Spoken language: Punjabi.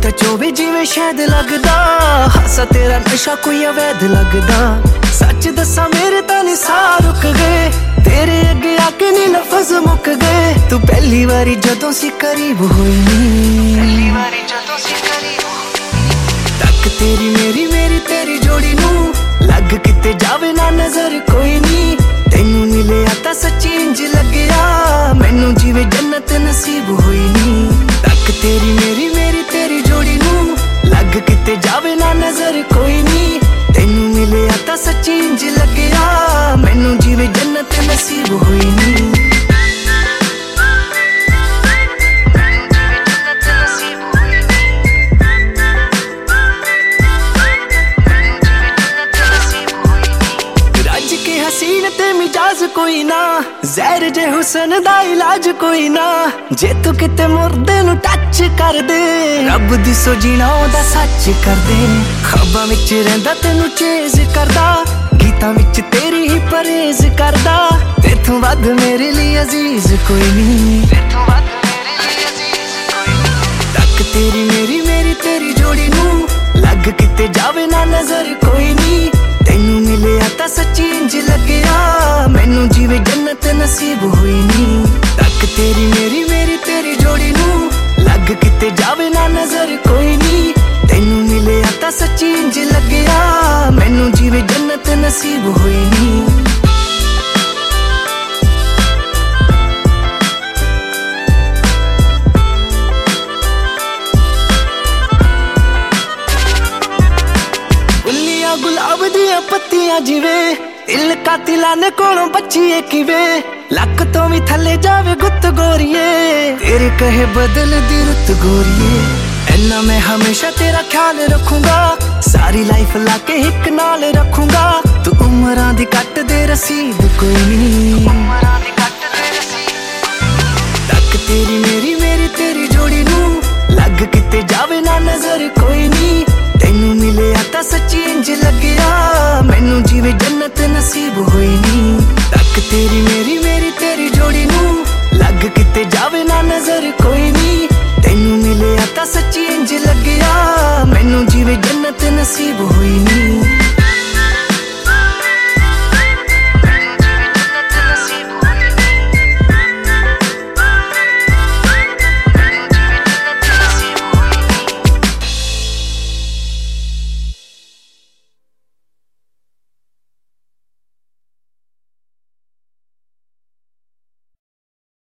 ਤਾਂ ਚੋਵੇ ਜਿਵੇਂ ਸ਼ਾਇਦ ਲੱਗਦਾ, ਹਾਸਾ ਤੇਰਾ ਨਸ਼ਾ ਕੋਈ ਅਵੈਧ ਲੱਗਦਾ। ਸੱਚ ਦੱਸਾਂ ਮੇਰੇ ਤਾਂ ਨੀ ਸਾਹ ਰੁਕ ਗਏ, ਤੇਰੇ ਅੱਗੇ ਆ ਕੇ ਨੀ ਲਫ਼ਜ਼ ਮੁੱਕ ਗਏ। ਤੂੰ ਪਹਿਲੀ ਵਾਰੀ ਜਦੋਂ ਸੀ ਕਰੀਬ ਹੋਈ ਨੀ, ਪਹਿਲੀ ਵਾਰੀ ਜਦੋਂ ਸੀ ਕਰੀਬ ਹੋਈ ਤੱਕ ਤੇਰੀ ਮੇਰੀ ਤੇਰੀ ਜੋੜੀ ਨੂੰ, ਲੱਗ ਕਿਤੇ ਜਾਵੇ ਨਾ ਨਜ਼ਰ ਕੋਈ ਨੀ। ਤੈਨੂੰ ਮਿਲਿਆ ਤਾਂ ਸੱਚੀ ਇੰਜ ਲੱਗਿਆ, ਮੈਨੂੰ ਜਿਵੇਂ ਜੰਨਤ ਨਸੀਬ ਹੋਈ ਨੀ। ਤੱਕ ਤੇਰੀ ਮੇਰੀ ਤੇਰੀ ਜੋੜੀ ਨੂੰ, ਲੱਗ ਕਿਤੇ ਜਾਵੇ ਨਾ ਨਜ਼ਰ ਕੋਈ ਨੀ। ਤੈਨੂੰ ਮਿਲਿਆ ਤਾਂ ਸੱਚੀ ਇੰਜ ਲੱਗਿਆ, ਮੈਨੂੰ ਜਿਵੇਂ ਜੰਨਤ ਨਸੀਬ ਹੋਈ ਨੀ। ਹਸੀਨ ਤੇ ਮਿਜਾਜ਼ ਕੋਈ ਨਾ, ਜ਼ਹਿਰ ਜੇ ਹੁਸਨ ਦਾ ਇਲਾਜ ਕੋਈ ਨਾ। ਜੇ ਤੂੰ ਕਿਤੇ ਮੁਰਦੇ ਨੂੰ ਟੱਚ ਕਰ ਦੇ, ਰੱਬ ਦੀ ਸੋਝਣਾ ਉਹਦਾ ਸੱਚ ਕਰ ਦੇ। ਖ਼ਾਬਾਂ ਵਿੱਚ ਰਹਿੰਦਾ ਤੈਨੂੰ ਚੇਜ਼ ਕਰਦਾ, ਗੀਤਾਂ ਵਿੱਚ ਤੇਰੀ ਹੀ ਪਰਹੇਜ਼ ਕਰਦਾ। ਤੇਥੋਂ ਵੱਧ ਮੇਰੇ ਲਈ ਅਜ਼ੀਜ਼ ਕੋਈ ਨਹੀਂ, ਤੇਥੋਂ ਵੱਧ ਮੇਰੇ ਲਈ ਅਜ਼ੀਜ਼ ਕੋਈ ਨਹੀਂ। ਤੱਕ ਤੇਰੀ ਮੇਰੀ ਤੇਰੀ ਜੋੜੀ ਨੂੰ, ਲੱਗ ਕਿਤੇ ਜਾਵੇ ਨਾ ਨਜ਼ਰ ਕੋਈ ਨਹੀਂ। ਤੈਨੂੰ ਮਿਲਿਆ ਤਾਂ ਸੱਚੀ ਇੰਜ ਲੱਗਿਆ, ਮੈਨੂੰ ਜਿਵੇਂ ਜੰਨਤ ਨਸੀਬ ਹੋਈ ਨੀ। ਤੱਕ ਤੇਰੀ ਮੇਰੀ ਤੇਰੀ ਜੋੜੀ ਨੂੰ, ਲੱਗ ਕਿਤੇ ਜਾਵੇ ਨਾ ਨਜ਼ਰ ਕੋਈ ਨੀ। ਤੈਨੂੰ ਮਿਲਿਆ ਤਾਂ ਸੱਚੀ ਇੰਜ ਲੱਗਿਆ, ਮੈਨੂੰ ਜਿਵੇਂ ਜੰਨਤ ਨਸੀਬ ਹੋਈ ਨੀ। ਗੁਲਾਬ ਦੀਆਂ ਪੱਤੀਆਂ ਜਿਵੇਂ, ਦਿਲ ਕਾਤਿਲਾਂ ਨੇ ਕੋਲੋਂ ਬੱਚੀਏ ਕਿਵੇਂ। ਲੱਕ ਤੋਂ ਵੀ ਥੱਲੇ ਜਾਵੇ ਗੁੱਤ ਗੋਰੀਏ, ਤੇਰੇ ਕਹੇ ਬਦਲਦੀ ਰੁੱਤ ਗੋਰੀਏ। ਐਨਾ ਮੈਂ ਹਮੇਸ਼ਾ ਤੇਰਾ ਖਿਆਲ ਰੱਖੂੰਗਾ, ਸਾਰੀ ਲਾਈਫ ਲਾ ਕੇ ਇੱਕ ਨਾਲ ਰੱਖੂੰਗਾ। ਤੂੰ ਉਮਰਾਂ ਦੀ ਕੱਟ ਦੇ ਰਸੀਦ ਕੋਈ ਨੀ, ਉਮਰਾਂ ਦੀ ਕੱਟ ਦੇ ਰਸੀਦ। ਤੱਕ ਤੇਰੀ ਮੇਰੀ ਤੇਰੀ ਜੋੜੀ ਨੂੰ, ਲੱਗ ਕਿਤੇ ਜਾਵੇ ਨਾ ਨਜ਼ਰ ਕੋਈ ਨੀ। ਤੈਨੂੰ ਮਿਲਿਆ ਤਾਂ ਸੱਚੀ ਇੰਜ ਲੱਗਿਆ, ਮੈਨੂੰ ਜਿਵੇਂ ਜੰਨਤ ਨਸੀਬ ਹੋਈ ਨੀ। ਤੱਕ ਤੇਰੀ ਮੇਰੀ ਤੇਰੀ ਜੋੜੀ ਨੂੰ, ਲੱਗ ਕਿਤੇ ਜਾਵੇ ਨਾ ਨਜ਼ਰ ਕੋਈ ਨੀ। ਤੈਨੂੰ ਮਿਲਿਆ ਤਾਂ ਸੱਚੀ ਇੰਜ ਲੱਗਿਆ, ਮੈਨੂੰ ਜਿਵੇਂ ਜੰਨਤ ਨਸੀਬ ਹੋਈ।